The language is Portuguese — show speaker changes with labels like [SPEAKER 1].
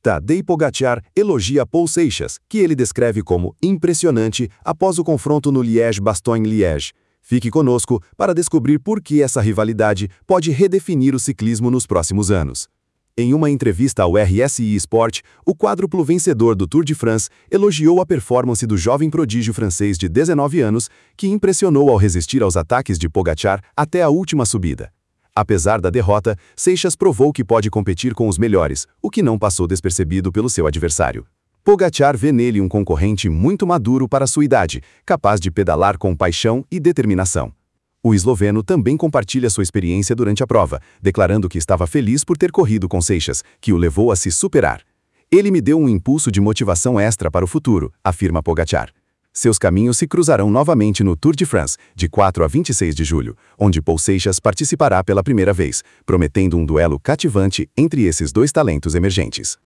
[SPEAKER 1] Tadej Pogačar elogia Paul Seixas, que ele descreve como impressionante após o confronto no Liège-Bastogne-Liège. Fique conosco para descobrir por que essa rivalidade pode redefinir o ciclismo nos próximos anos. Em uma entrevista ao RSI Sport, o quádruplo vencedor do Tour de France elogiou a performance do jovem prodígio francês de 19 anos, que impressionou ao resistir aos ataques de Pogačar até a última subida. Apesar da derrota, Seixas provou que pode competir com os melhores, o que não passou despercebido pelo seu adversário. Pogačar vê nele um concorrente muito maduro para sua idade, capaz de pedalar com paixão e determinação. O esloveno também compartilha sua experiência durante a prova, declarando que estava feliz por ter corrido com Seixas, que o levou a se superar. Ele me deu um impulso de motivação extra para o futuro, afirma Pogačar. Seus caminhos se cruzarão novamente no Tour de France, de 4 a 26 de julho, onde Paul Seixas participará pela primeira vez, prometendo um duelo cativante entre esses dois talentos emergentes.